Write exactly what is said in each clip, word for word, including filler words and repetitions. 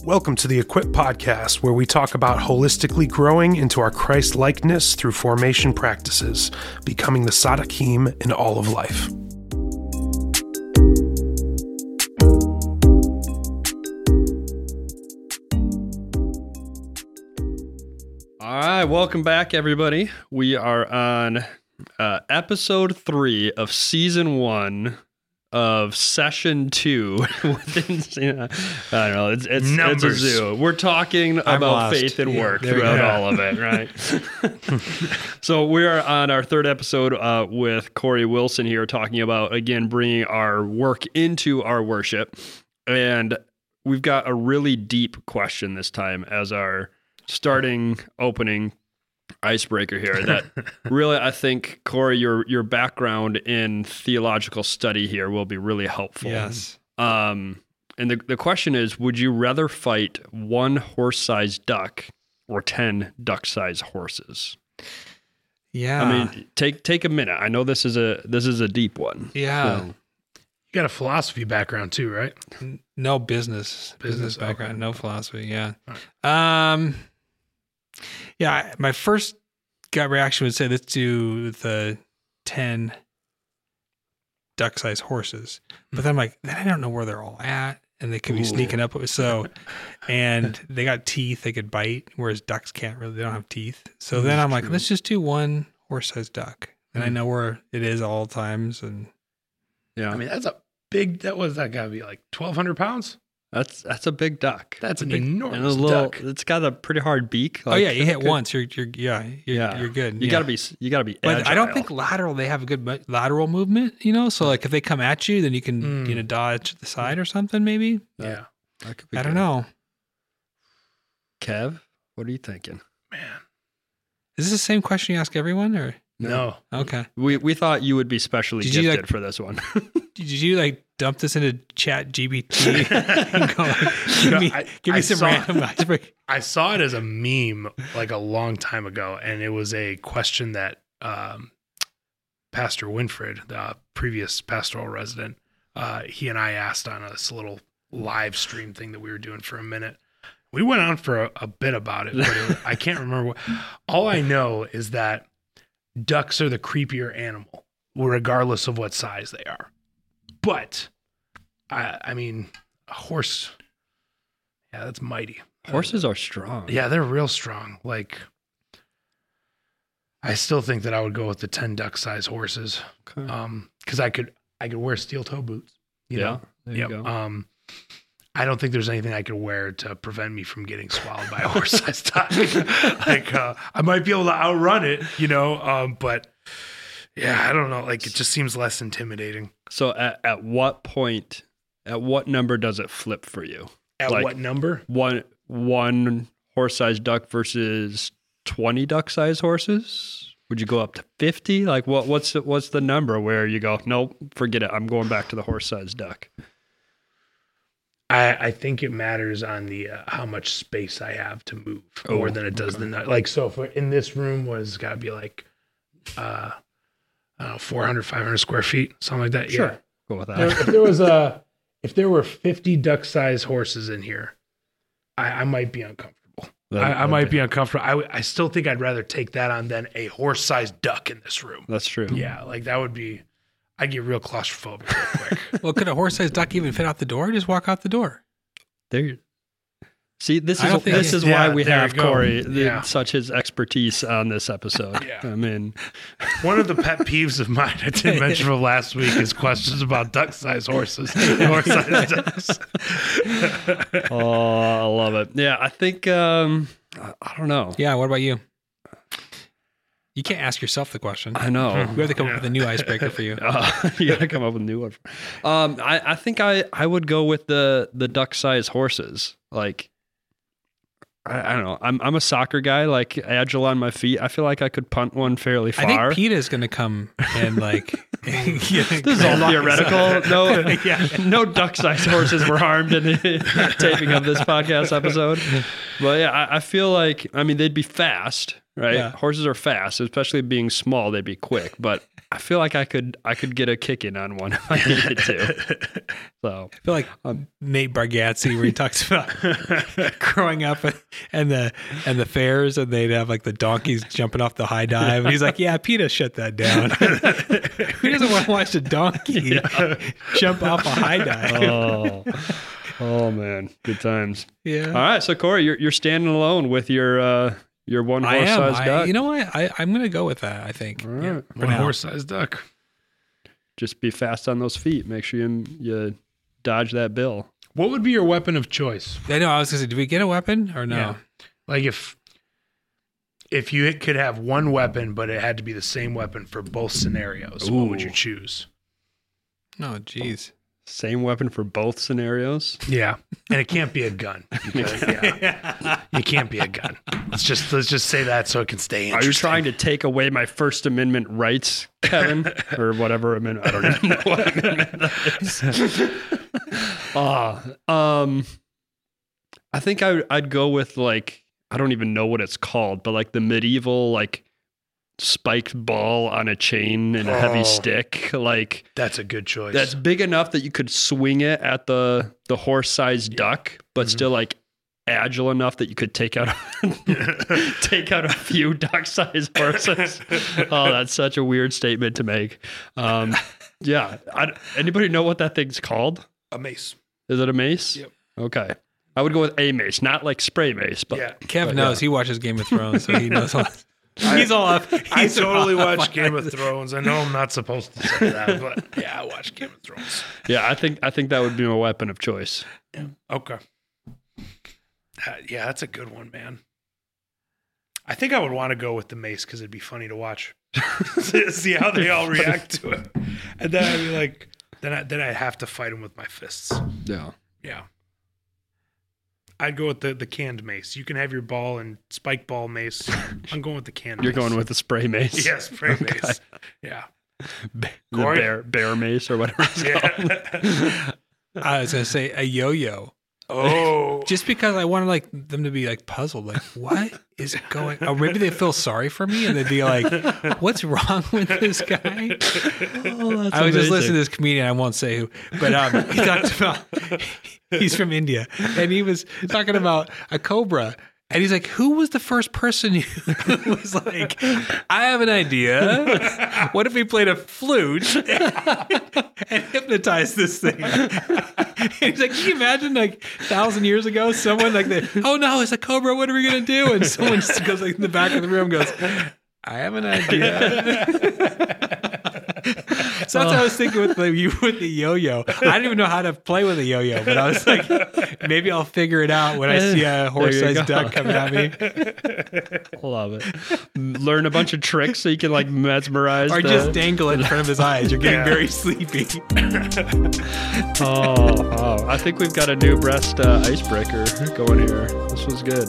Welcome to the Equip Podcast, where we talk about holistically growing into our Christ-likeness through formation practices, becoming the Sadakim in all of life. All right, welcome back, everybody. We are on uh, episode three of season one of session two. Within, you know, I don't know. It's it's, it's a zoo. We're talking I'm about lost. faith and Yeah, work there we throughout go. all of it, right? So we are on our third episode uh, with Corey Wilson here, talking about again bringing our work into our worship, and we've got a really deep question this time as our starting opening icebreaker here that really, I think, Corey, your your background in theological study here will be really helpful. Yes. Um, and the, the question is, would you rather fight one horse-sized duck or ten duck-sized horses? Yeah. I mean, take take a minute. I know this is a this is a deep one. yeah. So, You got a philosophy background too, right? N- No business, business, Business, background, okay. no philosophy. Yeah. Um, yeah. I- My first gut reaction would say let's do the ten duck-sized horses, but then I'm like, then I don't know where they're all at, and they could be Ooh. sneaking up. So, and they got teeth; they could bite, whereas ducks can't really. They don't have teeth. So then I'm like, true. let's just do one horse-sized duck, and I know where it is all times, and yeah, I mean, that's a big, that was, that gotta be like twelve hundred pounds? that's that's a big duck. That's an big- And a enormous little, duck. it's got a pretty hard beak. oh like, yeah, you hit could- once, you're you're yeah, you're, Yeah. you're good. You yeah. gotta be, you gotta be. But I don't agile. think lateral. They have a good mu- lateral movement, you know. So like if they come at you, then you can Mm. you know dodge to the side or something. Maybe Yeah, That could be I don't good. know. Kev, what are you thinking? man. Is this the same question you ask everyone, or No. okay? We we thought you would be specially Did you, gifted like- for this one. Did you like dump this into Chat G P T? and go, give No, me I- give me I some saw- random icebreaker. I saw it as a meme like a long time ago, and it was a question that um, Pastor Winfred, the previous pastoral resident, uh, he and I asked on this little live stream thing that we were doing for a minute. We went on for a, a bit about it, but it, I can't remember. What, all I know is that ducks are the creepier animal, regardless of what size they are. But, I, I mean, a horse, yeah, that's mighty. Horses are strong. Yeah, they're real strong. Like, I still think that I would go with the ten duck size horses. Okay. Um, because I could I could wear steel toe boots. You yeah. know? There Yep. you go. Um, I don't think there's anything I could wear to prevent me from getting swallowed by a horse sized duck. Like, uh, I might be able to outrun it, you know. Um, but yeah, I don't know. Like, it just seems less intimidating. So at, at what point, at what number does it flip for you? At Like- what number? One one horse-sized duck versus twenty duck-sized horses? Would you go up to fifty? Like what? What's the, what's the number where you go? Nope, forget it. I'm going back to the horse-sized duck. I, I think it matters on the uh, how much space I have to move more Oh, than it does the nut. Like, so if we're in this room was got to be like uh, I don't know, four hundred, five hundred square feet, something like that. Sure. Go with Yeah. that. Now, if there was a, if there were fifty duck sized horses in here, I, I might be uncomfortable. I, I might be uncomfortable. I, w- I still think I'd rather take that on than a horse sized duck in this room. That's true. Yeah. Like that would be, I'd get real claustrophobic real quick. Well, could a horse-sized duck even fit out the door? Just walk out the door. There. See, this I is don't think this it- is why Yeah, we there have you go. Corey, the, Yeah. such his expertise on this episode. Yeah. I mean, One of the pet peeves of mine I didn't mention from last week is questions about duck-sized horses, horse-sized ducks. oh, I love it. Yeah, I think um, I, I don't know. Yeah. What about you? You can't ask yourself the question. I know. We have to come up with a new icebreaker for you. Uh, you gotta come up with a new one. Um, I, I think I, I would go with the the duck sized horses. Like, I, I don't know. I'm I'm a soccer guy. Like agile on my feet. I feel like I could punt one fairly far. I think PETA is going to come and like. this is all theoretical. No, Yeah. no duck sized horses were harmed in the taping of this podcast episode. But yeah, I, I feel like I mean they'd be fast, right? Yeah. Horses are fast, especially being small. They'd be quick, but I feel like I could I could get a kick in on one if I needed to. So I feel like um, Nate Bargatze, where he talks about growing up and the and the fairs, and they'd have like the donkeys jumping off the high dive. And he's like, "Yeah, PETA shut that down. Who doesn't want to watch a donkey yeah. jump off a high dive?" Oh. oh man, good times. Yeah. All right, so Corey, you're you're standing alone with your uh, your one horse sized I, duck. You know what? I, I'm going to go with that. I think. All right. Yeah, one horse sized duck. Just be fast on those feet. Make sure you you dodge that bill. What would be your weapon of choice? I know. I was going to say, do we get a weapon or no? Yeah. Like if if you could have one weapon, but it had to be the same weapon for both scenarios, Ooh. what would you choose? Oh, geez. Same weapon for both scenarios. Yeah, and it can't be a gun. Because, yeah, it can't be a gun. Let's just let's just say that so it can stay interesting. Are you trying to take away my First Amendment rights, Kevin, or whatever amendment? I don't even know what amendment that is. uh, um, I think I I'd go with like I don't even know what it's called, but like the medieval like spiked ball on a chain and a Oh. heavy stick, like. That's a good choice. That's big enough that you could swing it at the the horse-sized duck, but Mhm. still like agile enough that you could take out take out a few duck-sized horses. Oh, that's such a weird statement to make. Um, yeah, I, anybody know what that thing's called? a mace. Is it a mace? Yep. Okay, I would go with a mace, not like spray mace, but Yeah. Kev But, knows. yeah. He watches Game of Thrones, so he knows all. He's all up. I he's totally all up watch on Game it. of Thrones. I know I'm not supposed to say that, but yeah, I watch Game of Thrones. yeah, I think I think that would be my weapon of choice. Okay. That- yeah, that's a good one, man. I think I would want to go with the mace because it'd be funny to watch. See how they all react to it, and then I'd be like, then I then I'd have to fight them with my fists. Yeah. Yeah. I'd go with the, the canned mace. You can have your ball and spike ball mace. I'm going with the canned You're mace. going with the spray mace. Yes, spray Okay. mace. Yeah. the Corey? bear bear mace or whatever it's called. Yeah. I was gonna say a yo-yo, Oh. just because I wanted like them to be like puzzled, like what is going? Oh, maybe they feel sorry for me and they'd be like, "What's wrong with this guy?" Oh, that's I was just amazing. listening to this comedian. I won't say who, but um, he talked about he's from India, and he was talking about a cobra. And he's like, "Who was the first person who was like, I have an idea. What if we played a flute and hypnotized this thing?" And he's like, "Can you imagine like a thousand years ago, someone like, the, oh no, it's a cobra. What are we gonna do?" And someone just goes like in the back of the room, goes, "I have an idea." So that's what I was thinking with the you with the yo-yo. I didn't even know how to play with a yo-yo, but I was like, maybe I'll figure it out when I see a horse-sized go. duck coming at me, Love it. Learn a bunch of tricks so you can like mesmerize. or the- just dangle it in front of his eyes. You're getting Yeah. very sleepy. Oh, oh, I think we've got a new breast uh, icebreaker going here. This was good.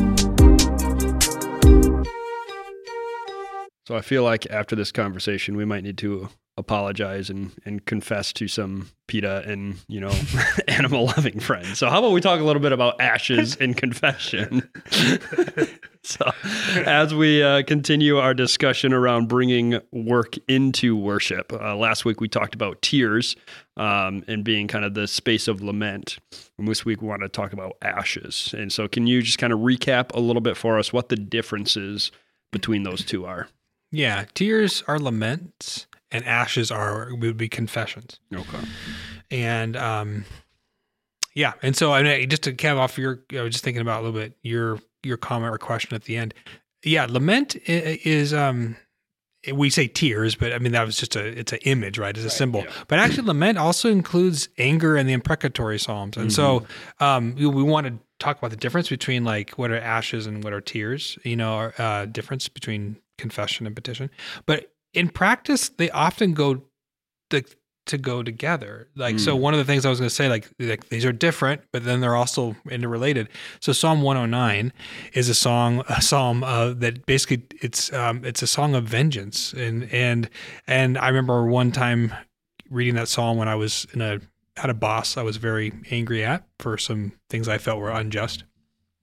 So I feel like after this conversation, we might need to apologize and, and confess to some PETA and, you know, animal loving friends. So how about we talk a little bit about ashes and confession? So as we uh, continue our discussion around bringing work into worship, uh, last week we talked about tears um, and being kind of the space of lament. And this week we want to talk about ashes. And so can you just kind of recap a little bit for us what the differences between those two are? Yeah, tears are laments, and ashes are would be confessions. Okay. And um, yeah, and so I mean, just to kind of off your, I was just thinking about a little bit your your comment or question at the end. Yeah, lament i- is um, we say tears, but I mean that was just a it's an image, right? It's a symbol. yeah. But actually, lament also includes anger and the imprecatory psalms, and so um, we, we want to talk about the difference between like what are ashes and what are tears. You know, or, uh, difference between confession and petition. But in practice, they often go to, to go together. Like, Mm. so one of the things I was going to say, like, like these are different, but then they're also interrelated. So Psalm one oh nine is a song, a psalm uh, that basically it's, um, it's a song of vengeance. And, and, and I remember one time reading that psalm when I was in a, had a boss I was very angry at for some things I felt were unjust.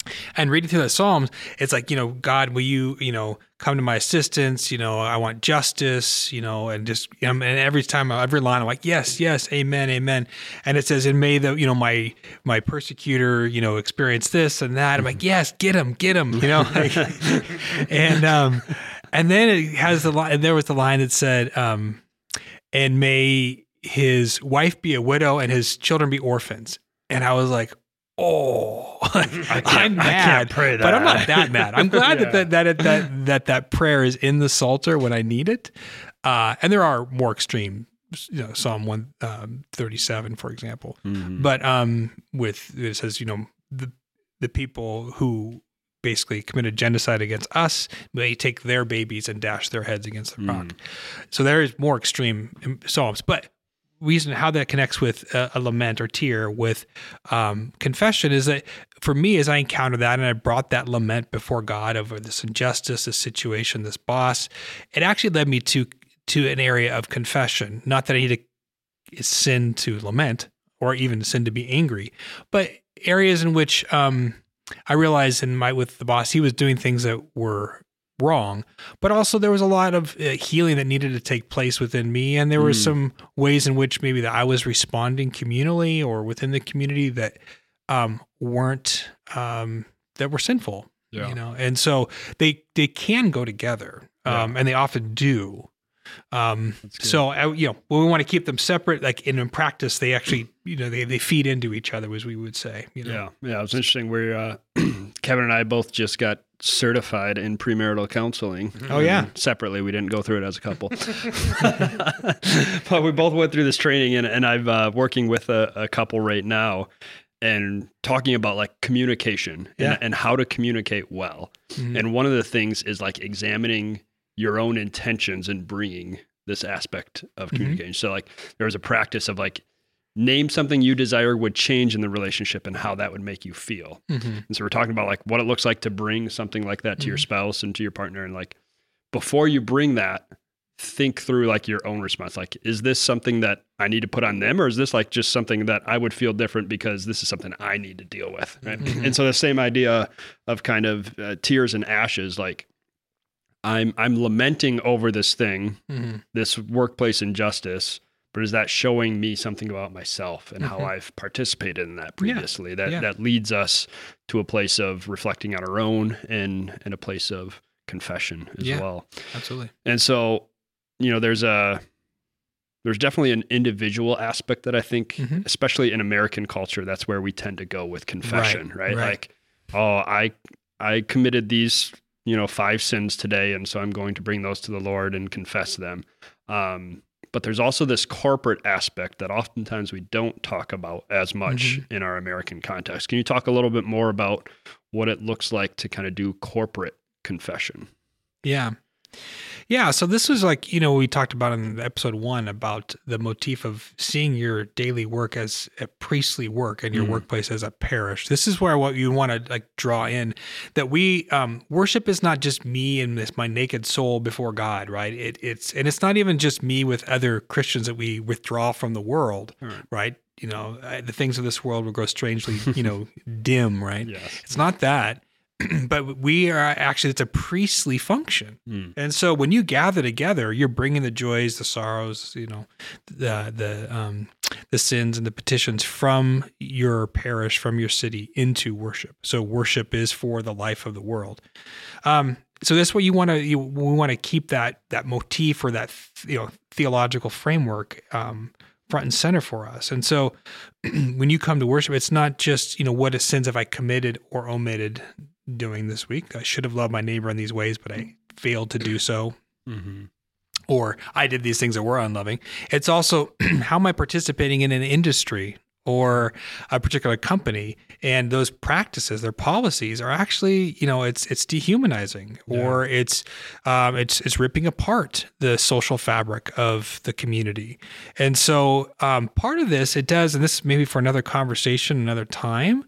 And reading through the Psalms, it's like, you know, God, will you, you know, come to my assistance? You know, I want justice, you know, and just, you know, and every time, every line, I'm like, yes, yes, amen, amen. And it says, and may the, you know, my, my persecutor, you know, experience this and that. I'm like, yes, get him, get him, you know, like, and, um, and then it has the line, and there was the line that said, um, and may his wife be a widow and his children be orphans. And I was like, oh, I'm mad, I can't pray that. but I'm not that mad. I'm glad Yeah. that, that, that, that, that, that prayer is in the Psalter when I need it. Uh, and there are more extreme, you know, Psalm one thirty-seven, for example, Mhm. but, um, with, it says, you know, the, the people who basically committed genocide against us may take their babies and dash their heads against the rock. Mm. So there is more extreme Psalms, but reason how that connects with a, a lament or tear with um, confession is that for me, as I encountered that and I brought that lament before God over this injustice, this situation, this boss, it actually led me to to an area of confession. Not that I need to sin to lament or even sin to be angry, but areas in which um, I realized in my with the boss, he was doing things that were wrong, but also there was a lot of uh, healing that needed to take place within me. And there were Mm. some ways in which maybe that I was responding communally or within the community that um, weren't, um, that were sinful, Yeah. you know? And so they, they can go together um, and they often do. Um, That's good. so, I, you know, when we want to keep them separate, like in, in practice, they actually, you know, they, they feed into each other, as we would say, you know? Yeah, yeah, it was interesting. We're uh, Kevin and I both just got certified in premarital counseling. Oh, yeah. Um, separately, we didn't go through it as a couple, but we both went through this training, and and I'm uh, working with a, a couple right now, and talking about like communication Yeah. and, and how to communicate well. Mhm. And one of the things is like examining your own intentions and bringing this aspect of Mm-hmm. communication. So like there was a practice of like name something you desire would change in the relationship and how that would make you feel. Mhm. And so we're talking about like what it looks like to bring something like that to your Mhm. spouse and to your partner. And like before you bring that, think through like your own response. Like, is this something that I need to put on them, or is this like just something that I would feel different because this is something I need to deal with? Right. Mhm. And so the same idea of kind of uh, tears and ashes, like I'm, I'm lamenting over this thing, Mhm. this workplace injustice, but is that showing me something about myself and how Mhm. I've participated in that Yeah. previously? That Yeah. that leads us to a place of reflecting on our own and and a place of confession as Yeah. well. Absolutely. And so, you know, there's a there's definitely an individual aspect that I think, Mhm. especially in American culture, that's where we tend to go with confession, right? right. Like, oh, I I committed these, you know, five sins today, and so I'm going to bring those to the Lord and confess them. Um, but there's also this corporate aspect that oftentimes we don't talk about as much Mhm. in our American context. Can you talk a little bit more about what it looks like to kind of do corporate confession? Yeah. Yeah. So this was like, you know, we talked about in episode one about the motif of seeing your daily work as a priestly work and your Mhm. workplace as a parish. This is where what you want to like draw in that we, um, worship is not just me and this, my naked soul before God, right? It, it's, and it's not even just me with other Christians that we withdraw from the world, All right. right? You know, uh, the things of this world will grow strangely, you know, dim, right? Yes. It's not that. But we are actually, it's a priestly function. Mm. And so when you gather together, you're bringing the joys, the sorrows, you know, the, the, um, the sins and the petitions from your parish, from your city into worship. So worship is for the life of the world. Um, so that's what you want to, you, we want to keep that, that motif or that, you know, theological framework, um, front and center for us. And so when you come to worship, it's not just, you know, what sins have I committed or omitted doing this week? I should have loved my neighbor in these ways, but I failed to do so. Mm-hmm. Or I did these things that were unloving. It's also how am I participating in an industry or a particular company, and those practices, their policies are actually, you know, it's it's dehumanizing, or it's um, it's it's ripping apart the social fabric of the community. And so um, part of this, it does, and this is maybe for another conversation, another time.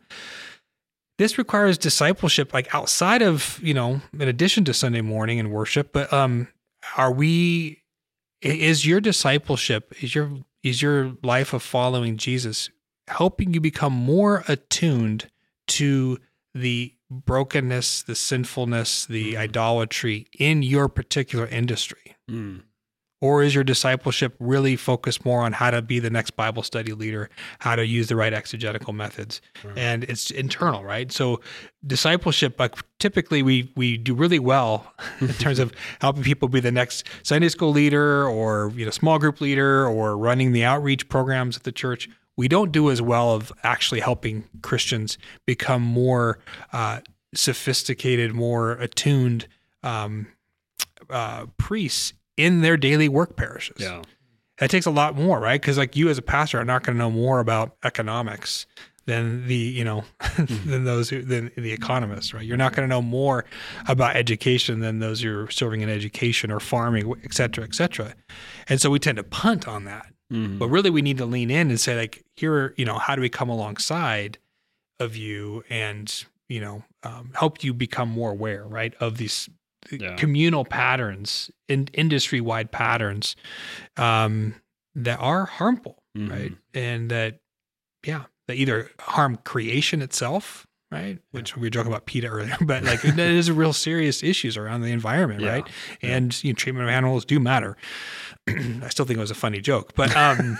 This requires discipleship, like outside of, you know, in addition to Sunday morning and worship. But um, are we? Is your discipleship, is your is your life of following Jesus helping you become more attuned to the brokenness, the sinfulness, the idolatry in your particular industry? Mm. Or is your discipleship really focused more on how to be the next Bible study leader, how to use the right exegetical methods? Right. And it's internal, right? So discipleship, like typically we we do really well in terms of helping people be the next Sunday school leader or, you know, small group leader or running the outreach programs at the church. We don't do as well of actually helping Christians become more uh, sophisticated, more attuned um, uh, priests in their daily work parishes. Yeah. That takes a lot more, right? Because like you as a pastor are not going to know more about economics than the, you know, than those who, than the economists, right? You're not going to know more about education than those who are serving in education or farming, et cetera, et cetera. And so we tend to punt on that. Mm-hmm. But really we need to lean in and say like, here, you know, how do we come alongside of you and, you know, um, help you become more aware, right, of these yeah. communal patterns, in industry-wide patterns um, that are harmful, mm-hmm. right? And that, yeah, that either harm creation itself, right? Which yeah. we were talking about PETA earlier, but like there is real serious issues around the environment, yeah. right? And you know, treatment of animals do matter. I still think it was a funny joke, but um,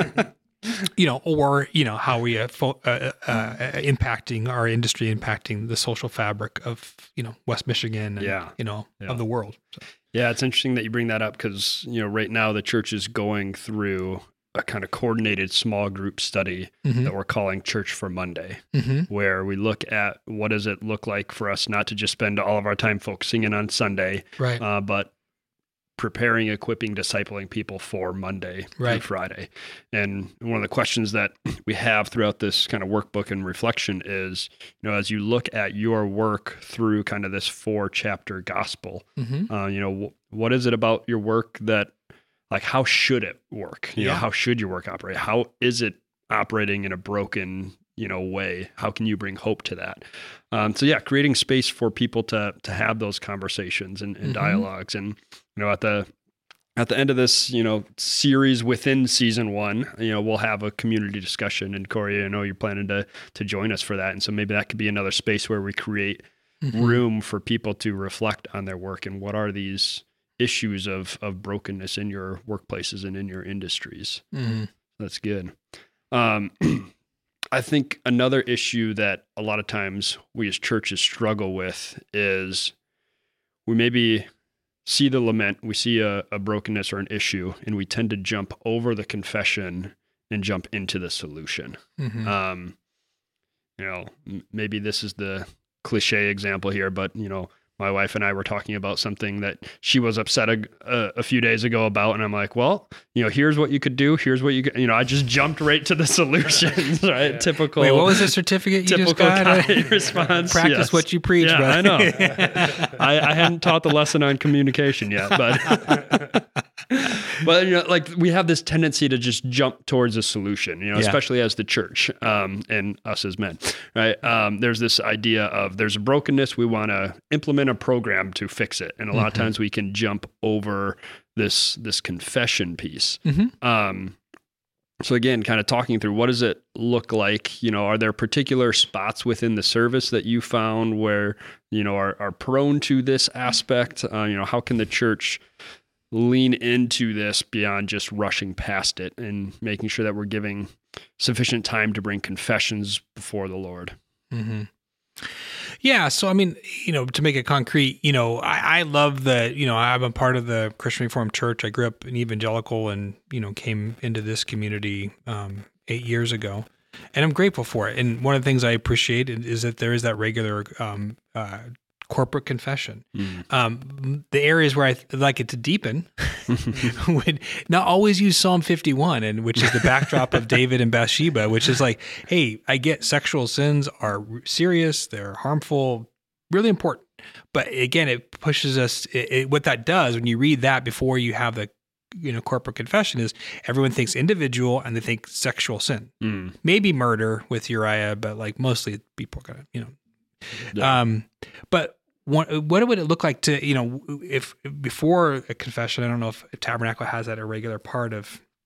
you know, or you know how we are fo- uh, uh, impacting our industry, impacting the social fabric of you know West Michigan, and, yeah, you know, yeah. of the world. So. Yeah, it's interesting that you bring that up because you know right now the church is going through a kind of coordinated small group study mm-hmm. that we're calling Church for Monday, mm-hmm. where we look at what does it look like for us not to just spend all of our time focusing in on Sunday, right, uh, but preparing, equipping, discipling people for Monday right. through Friday. And one of the questions that we have throughout this kind of workbook and reflection is, you know, as you look at your work through kind of this four chapter gospel, mm-hmm. uh, you know, w- what is it about your work that, like, how should it work? You yeah. know, how should your work operate? How is it operating in a broken, you know, way? How can you bring hope to that? Um, so yeah, creating space for people to to have those conversations and, and mm-hmm. dialogues. And, you know, at the at the end of this, you know, series within season one, you know, we'll have a community discussion. And Corey, I know you're planning to to join us for that. And so maybe that could be another space where we create mm-hmm. room for people to reflect on their work and what are these issues of of brokenness in your workplaces and in your industries. Mm-hmm. That's good. Um, I think another issue that a lot of times we as churches struggle with is we maybe see the lament, we see a, a brokenness or an issue, and we tend to jump over the confession and jump into the solution. Mm-hmm. Um, you know, m- maybe this is the cliche example here, but you know, my wife and I were talking about something that she was upset a, a, a few days ago about. And I'm like, well, you know, here's what you could do. Here's what you could, you know, I just jumped right to the solutions, right? Yeah. Typical. Wait, what was the certificate you just got? Response. Practice yes. what you preach, yeah, brother. I know. I, I hadn't taught the lesson on communication yet, but, but, you know, like we have this tendency to just jump towards a solution, you know, yeah. especially as the church, um, and us as men, right? Um, there's this idea of there's a brokenness. We want to implement a program to fix it. And a lot mm-hmm. of times we can jump over this, this confession piece. Mm-hmm. Um, so again, kind of talking through what does it look like, you know, are there particular spots within the service that you found where, you know, are, are prone to this aspect? Uh, you know, how can the church lean into this beyond just rushing past it and making sure that we're giving sufficient time to bring confessions before the Lord? Mm-hmm. Yeah. So, I mean, you know, to make it concrete, you know, I, I love that, you know, I'm a part of the Christian Reformed Church. I grew up in evangelical and, you know, came into this community um, eight years ago. And I'm grateful for it. And one of the things I appreciate is that there is that regular um, uh, corporate confession. Mm. Um, the areas where I th- like it to deepen would not always use Psalm fifty-one, and which is the backdrop of David and Bathsheba, which is like, hey, I get sexual sins are serious, they're harmful, really important. But again, it pushes us, it, it, what that does when you read that before you have the you know, corporate confession is everyone thinks individual and they think sexual sin. Mm. Maybe murder with Uriah, but like mostly people are gonna, you know, yeah. um, but What, what would it look like to, you know, if before a confession, I don't know if Tabernacle has that a regular part of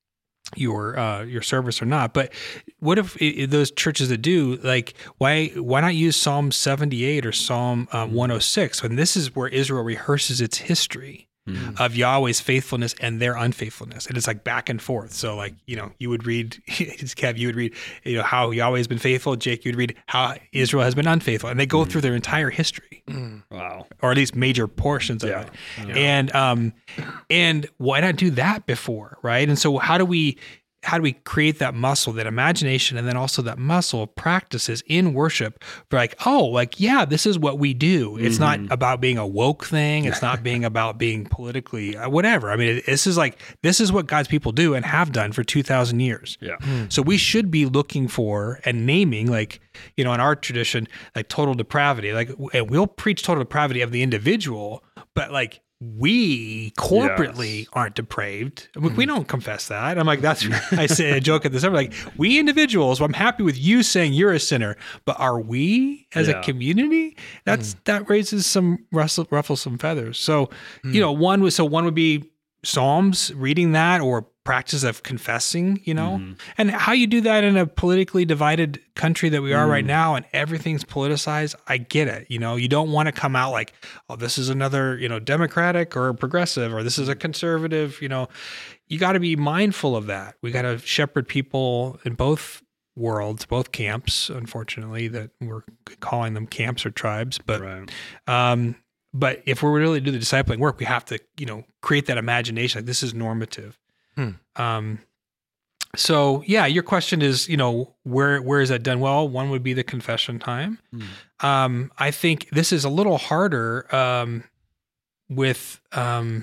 your uh, your service or not. But what if i i- those churches that do, like, why why not use Psalm seventy-eight or Psalm uh, one oh six? And this is where Israel rehearses its history of Yahweh's faithfulness and their unfaithfulness. And it's like back and forth. So like, you know, you would read, Kev, you would read, you know, how Yahweh has been faithful. Jake, you would read how Israel has been unfaithful. And they go through their entire history. Wow. Or at least major portions of Yeah. it. And um and why not do that before, right? And so how do we how do we create that muscle, that imagination, and then also that muscle of practices in worship for like, oh, like, yeah, this is what we do. It's not about being a woke thing. It's not being about being politically uh, whatever. I mean, it, this is like, this is what God's people do and have done for two thousand years. Yeah. So we should be looking for and naming, like, you know, in our tradition, like total depravity. Like, and we'll preach total depravity of the individual, but like we corporately Yes. aren't depraved. I mean, we don't confess that. I'm like, that's, I say a joke at this. I'm like, we individuals, I'm happy with you saying you're a sinner, but are we as Yeah. a community? That's, that raises some rustle, ruffles some feathers. So, you know, one was, so one would be Psalms, reading that, or practice of confessing, you know, and how you do that in a politically divided country that we are right now, and everything's politicized. I get it. You know, you don't want to come out like, oh, this is another, you know, Democratic or progressive, or this is a conservative, you know, you got to be mindful of that. We got to shepherd people in both worlds, both camps, unfortunately, that we're calling them camps or tribes, but, Right. um, but if we're really do the discipling work, we have to, you know, create that imagination. Like, this is normative. Hmm. Um, so yeah, your question is, you know, where, where is that done? Well, one would be the confession time. Um, I think this is a little harder, um, with, um,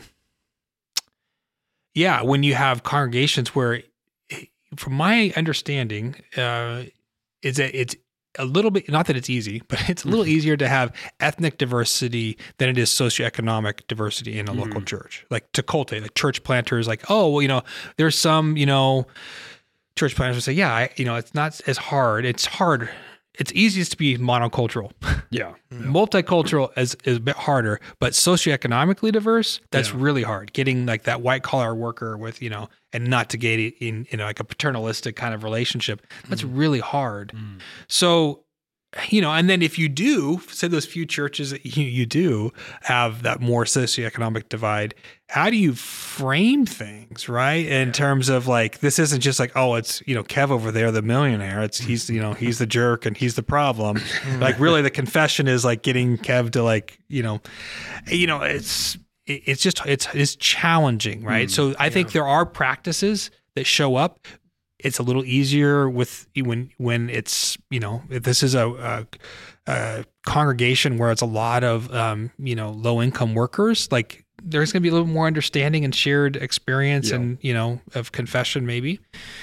yeah, when you have congregations where, from my understanding, uh, is that it's a little bit, not that it's easy, but it's a little easier to have ethnic diversity than it is socioeconomic diversity in a local church. Like, to cultivate, like church planters, like, oh, well, you know, there's some, you know, church planters would say, yeah, I, you know, it's not as hard. It's hard. It's easiest to be monocultural. Yeah. Multicultural is, is a bit harder, but socioeconomically diverse, that's Yeah. really hard. Getting like that white collar worker with, you know, and not to get it in, you know, like a paternalistic kind of relationship, that's really hard. So, you know, and then if you do, say those few churches that you, you do have that more socioeconomic divide, how do you frame things, right? In terms of like, this isn't just like, oh, it's, you know, Kev over there, the millionaire. It's, he's, you know, he's the jerk and he's the problem. Like, really the confession is like getting Kev to like, you know, you know, it's, it's just, it's, it's challenging, right? So I think there are practices that show up. It's a little easier with when when it's, you know, if this is a, a, a congregation where it's a lot of um, you know, low income workers. Like, there's going to be a little more understanding and shared experience, Yeah. and, you know, of confession maybe.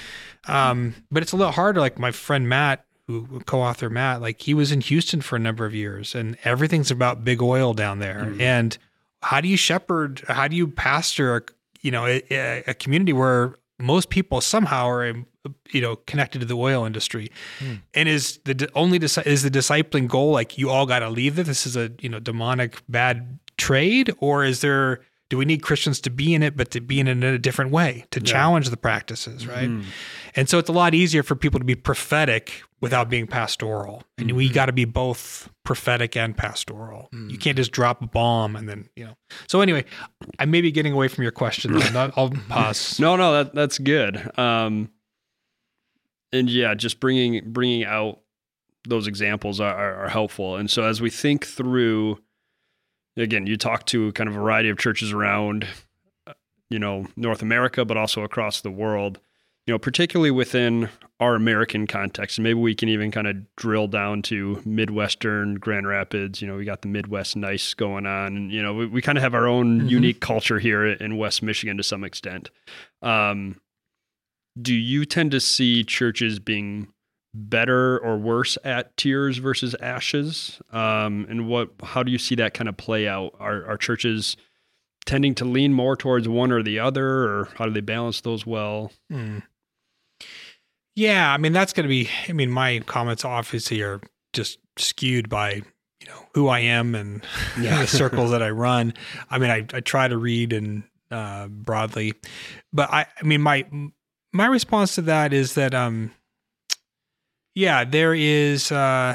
Um, but it's a little harder. Like, my friend Matt, who co-author Matt, like, he was in Houston for a number of years, and everything's about big oil down there. And how do you shepherd? How do you pastor? A, you know, a, a community where most people somehow are, you know, connected to the oil industry, and is the di- only dis- is the discipling goal like, you all got to leave it? This is a, you know, demonic bad trade, or is there? Do we need Christians to be in it, but to be in it in a different way, to challenge the practices, right? And so it's a lot easier for people to be prophetic without being pastoral, and we got to be both prophetic and pastoral. You can't just drop a bomb and then, you know. So anyway, I may be getting away from your question. Then. I'll I'll pause. No, no, that that's good. Um, and yeah, just bringing bringing out those examples are, are, are helpful. And so as we think through, again, you talk to kind of a variety of churches around, uh, you know, North America, but also across the world. You know, particularly within our American context, and maybe we can even kind of drill down to Midwestern Grand Rapids. You know, we got the Midwest Nice going on, and, you know, we, we kind of have our own unique culture here in West Michigan to some extent. Um, do you tend to see churches being better or worse at tears versus ashes? Um, and what, how do you see that kind of play out? Are, are churches tending to lean more towards one or the other, or how do they balance those well? Hmm. Yeah, I mean, that's going to be, I mean, my comments obviously are just skewed by, you know, who I am and the circles that I run. I mean, I, I try to read and uh, broadly, but I, I mean, my, my response to that is that, um, yeah, there is, uh,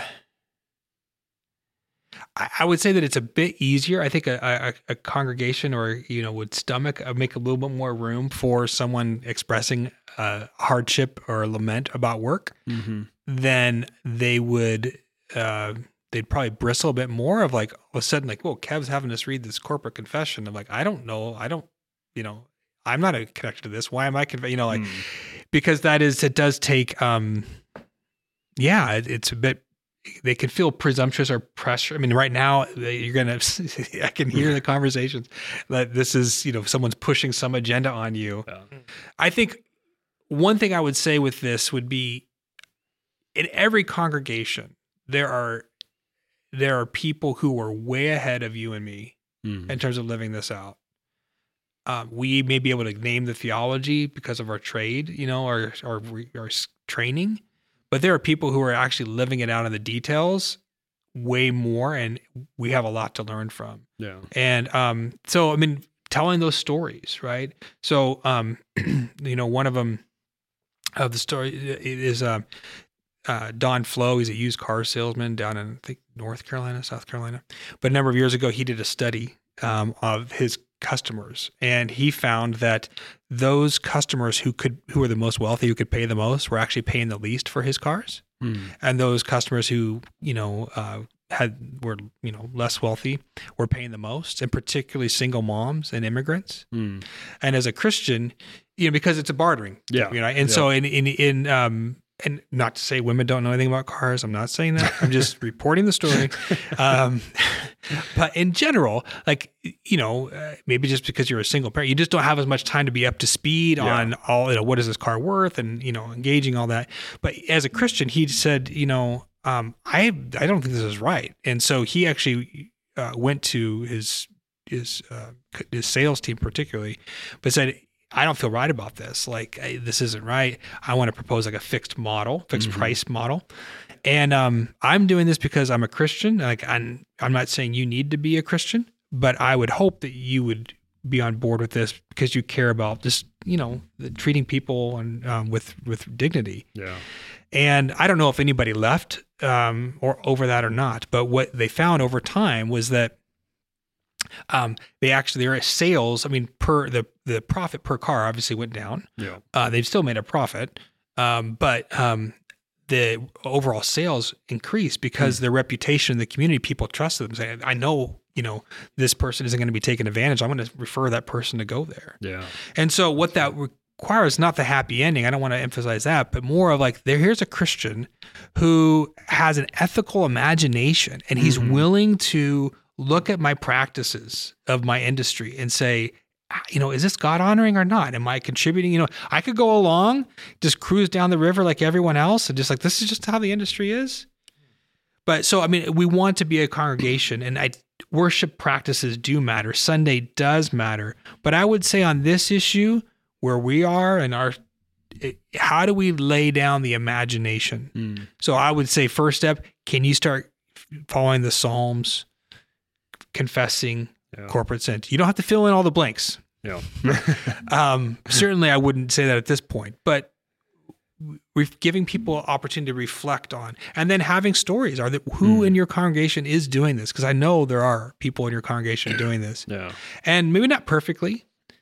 I, I would say that it's a bit easier. I think a, a, a congregation or, you know, would stomach, uh, make a little bit more room for someone expressing uh, hardship or lament about work, Mm-hmm. then they would, uh, they'd probably bristle a bit more of like, all of a sudden, like, whoa, Kev's having us read this corporate confession. I'm like, I don't know. I don't, you know, I'm not connected to this. Why am I, conf-? you know, like, Mm. because that is, it does take, um, yeah, it, it's a bit, they can feel presumptuous or pressure. I mean, right now you're going to, I can hear the conversations that this is, you know, someone's pushing some agenda on you. Yeah. I think one thing I would say with this would be in every congregation, there are, there are people who are way ahead of you and me Mm. in terms of living this out. Um, we may be able to name the theology because of our trade, you know, our, our, our training, but there are people who are actually living it out in the details way more. And we have a lot to learn from. Yeah. And, um, so, I mean, telling those stories, right? So, um, you know, one of them of the story is, um, uh, Don Flo. He's a used car salesman down in, I think, North Carolina, South Carolina. But a number of years ago, he did a study, um, of his customers, and he found that those customers who could, who were the most wealthy, who could pay the most, were actually paying the least for his cars. Mm. And those customers who, you know, uh, had, were, you know, less wealthy were paying the most, and particularly single moms and immigrants. Mm. And as a Christian, you know, because it's a bartering, Yeah. you know, and Yeah. so in, in, in, um, and not to say women don't know anything about cars. I'm not saying that. I'm just reporting the story. Um, but in general, like, you know, uh, maybe just because you're a single parent, you just don't have as much time to be up to speed Yeah. on all, you know, what is this car worth and, you know, engaging all that. But as a Christian, he said, you know, um, I, I don't think this is right. And so he actually uh, went to his, his, uh, his sales team particularly, but said, I don't feel right about this. Like, I, this isn't right. I want to propose like a fixed model, fixed Mhm. price model. And um, I'm doing this because I'm a Christian. Like, I'm, I'm not saying you need to be a Christian, but I would hope that you would be on board with this because you care about just, you know, the, treating people and um, with, with dignity. Yeah. And I don't know if anybody left um, or over that or not, but what they found over time was that um, they actually, their sales, I mean, per the, the profit per car obviously went down. Yeah. Uh, they've still made a profit, um, but um, the overall sales increased because their reputation in the community, people trusted them, saying, I know, you know, this person isn't going to be taken advantage. I'm going to refer that person to go there. Yeah. And so what that requires, not the happy ending, I don't want to emphasize that, but more of like, there, here's a Christian who has an ethical imagination, and he's Mhm. willing to look at my practices of my industry and say, you know, is this God honoring or not? Am I contributing? You know, I could go along, just cruise down the river like everyone else and just like, this is just how the industry is. But so, I mean, we want to be a congregation, and I, worship practices do matter. Sunday does matter. But I would say on this issue where we are and our, it, how do we lay down the imagination? Mm. So I would say first step, can you start following the Psalms, confessing Yeah. corporate sin? You don't have to fill in all the blanks. Yeah. Um, certainly I wouldn't say that at this point, but we're giving people opportunity to reflect on, and then having stories. Are there, who Mm. in your congregation is doing this? Because I know there are people in your congregation doing this, Yeah. and maybe not perfectly.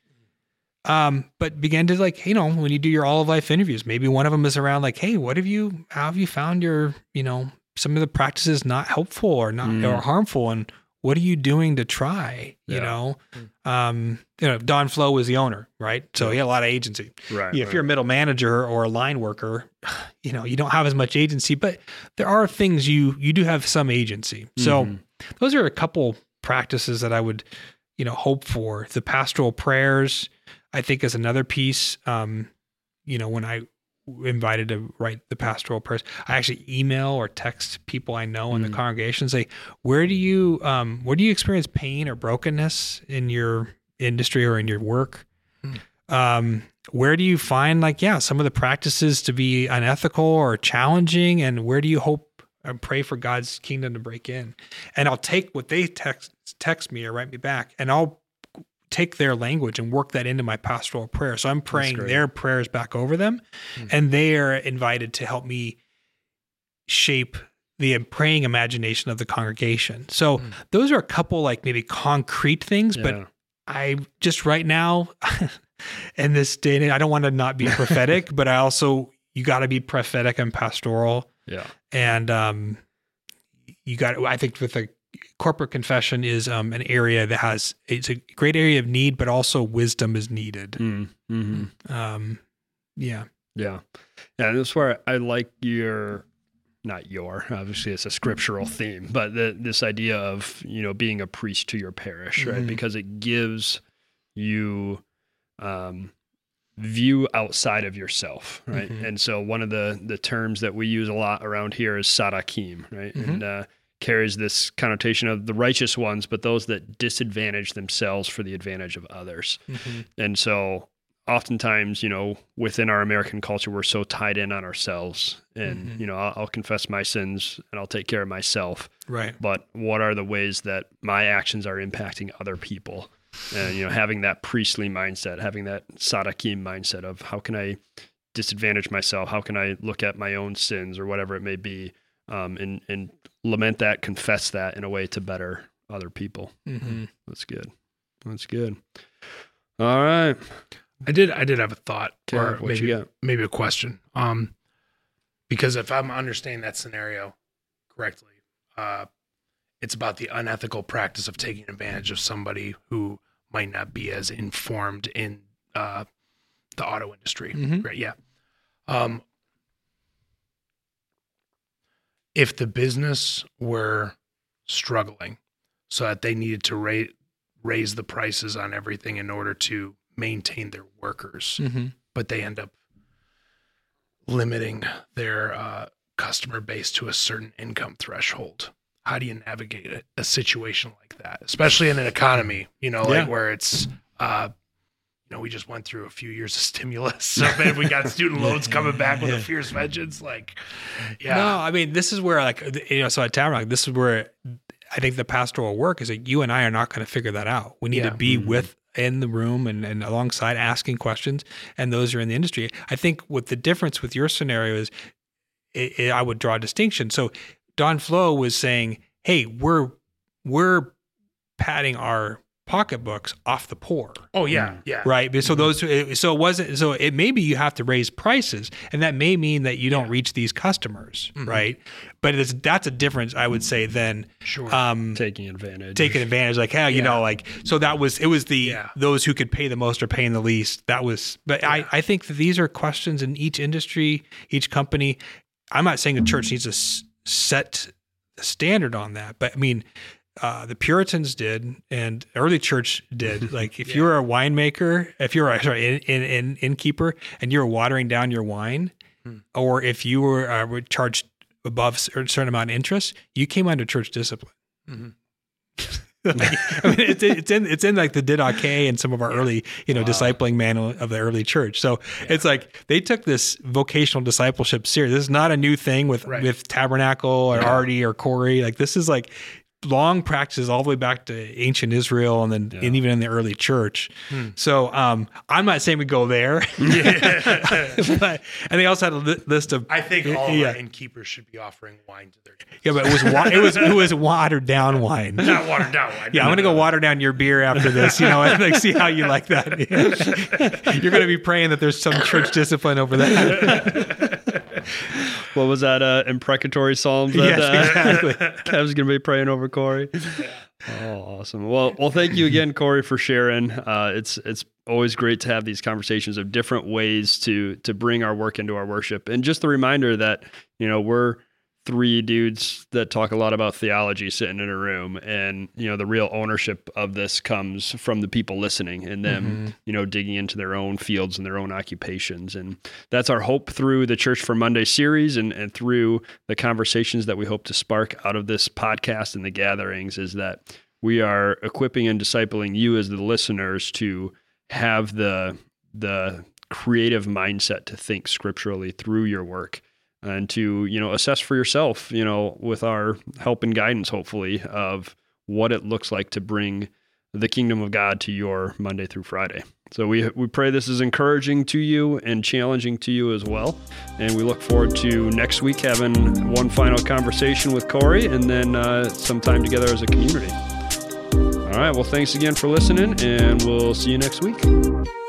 Um, but begin to, like, you know, when you do your all of life interviews, maybe one of them is around like, hey, what have you, how have you found your, you know, some of the practices not helpful or not Mm. or harmful, and what are you doing to try? You Yeah. know, um, you know, Don Flo was the owner, right? So he had a lot of agency. Right. Yeah, if right. you're a middle manager or a line worker, you know, you don't have as much agency, but there are things you you do have some agency. So Mhm. those are a couple practices that I would, you know, hope for. The pastoral prayers, I think, is another piece. Um, you know, when I invited to write the pastoral prayers, I actually email or text people I know in the Mhm. congregation, say, where do you um where do you experience pain or brokenness in your industry or in your work? Um, where do you find, like, yeah, some of the practices to be unethical or challenging, and where do you hope and pray for God's kingdom to break in? And I'll take what they text text me or write me back, and I'll take their language and work that into my pastoral prayer. So I'm praying great. their prayers back over them, Mhm. and they are invited to help me shape the praying imagination of the congregation. So Mm. those are a couple like maybe concrete things, but Yeah. I just right now in this day and age, I don't want to not be prophetic, but I also, you got to be prophetic and pastoral. Yeah. And um, you got, I think with the corporate confession is um, an area that has, it's a great area of need, but also wisdom is needed. Mm, mhm. Um, yeah. Yeah. Yeah. And that's where I like your, not your, obviously it's a scriptural theme, but the, this idea of, you know, being a priest to your parish, right? Mhm. Because it gives you um, view outside of yourself, right? Mhm. And so one of the, the terms that we use a lot around here is sadakim, right? Mhm. And uh, carries this connotation of the righteous ones, but those that disadvantage themselves for the advantage of others. Mhm. And so oftentimes, you know, within our American culture, we're so tied in on ourselves and, Mhm. you know, I'll, I'll confess my sins and I'll take care of myself. Right. But what are the ways that my actions are impacting other people? And, you know, having that priestly mindset, having that sadakim mindset of how can I disadvantage myself? How can I look at my own sins or whatever it may be, um, and, and lament that, confess that in a way to better other people. Mhm. That's good. That's good. All right. I did. I did have a thought, Okay, or what you maybe got? maybe a question. Um, because if I'm understanding that scenario correctly, uh, it's about the unethical practice of taking advantage of somebody who might not be as informed in uh, the auto industry. Mhm. Right? Yeah. Um, if the business were struggling, so that they needed to raise raise the prices on everything in order to maintain their workers, Mhm. but they end up limiting their uh, customer base to a certain income threshold. How do you navigate a, a situation like that, especially in an economy, you know, like Yeah. where it's, uh, you know, we just went through a few years of stimulus. So man, we got student loans coming back with a fierce vengeance. Like, yeah. No, I mean, this is where like, you know, so at Tabernacle, this is where I think the pastoral work is like you and I are not going to figure that out. We need Yeah. to be Mhm. with in the room and, and alongside asking questions. And those are in the industry. I think what the difference with your scenario is, it, it, I would draw a distinction. So Don Flo was saying, hey, we're, we're patting our pocketbooks off the poor. Oh yeah. Yeah. Right. But So those, so it wasn't, so it maybe you have to raise prices, and that may mean that you don't Yeah. reach these customers. Mhm. Right. But it's, that's a difference, I would say, than Sure. um, Taking advantage. taking advantage. Like, hell, you Yeah. know, like, so that was, it was the, Yeah. those who could pay the most are paying the least. That was, but I, Yeah. I think that these are questions in each industry, each company. I'm not saying the church needs to s- set a standard on that, but I mean, Uh, the Puritans did, and early church did. Like, if Yeah. you were a winemaker, if you're a sorry, in, in, in, innkeeper, and you were watering down your wine, Hmm. or if you were, uh, were charged above a certain amount of interest, you came under church discipline. Mhm. Like, I mean, it's it's in it's in like the Didache and some of our early, you know, Wow. discipling manual of the early church. So it's like they took this vocational discipleship serious. This is not a new thing with Right. with Tabernacle or Yeah. Artie or Corey. Like, this is like long practices all the way back to ancient Israel and then Yeah. and even in the early church. Hmm. So um, I'm not saying we go there, but and they also had a li- list of I think all Yeah. our innkeepers should be offering wine to their yeah, but it was wa- it was it was watered down wine. not watered down wine. Yeah, I'm gonna go water down your beer after this, you know, and like see how you like that. You're gonna be praying that there's some church discipline over that. What was that? Uh, imprecatory psalms. That, Yes, uh, exactly. Kev's gonna be praying over Corey. Oh, awesome. Well, well, thank you again, Corey, for sharing. Uh, it's it's always great to have these conversations of different ways to to bring our work into our worship, and just the reminder that you know we're three dudes that talk a lot about theology sitting in a room, and you know the real ownership of this comes from the people listening and them Mm-hmm. you know digging into their own fields and their own occupations. And that's our hope through the Church for Monday series and, and through the conversations that we hope to spark out of this podcast and the gatherings, is that we are equipping and discipling you as the listeners to have the the creative mindset to think scripturally through your work, and to, you know, assess for yourself, you know, with our help and guidance, hopefully, of what it looks like to bring the kingdom of God to your Monday through Friday. So we we pray this is encouraging to you and challenging to you as well. And we look forward to next week having one final conversation with Corey and then uh, some time together as a community. All right. Well, thanks again for listening, and we'll see you next week.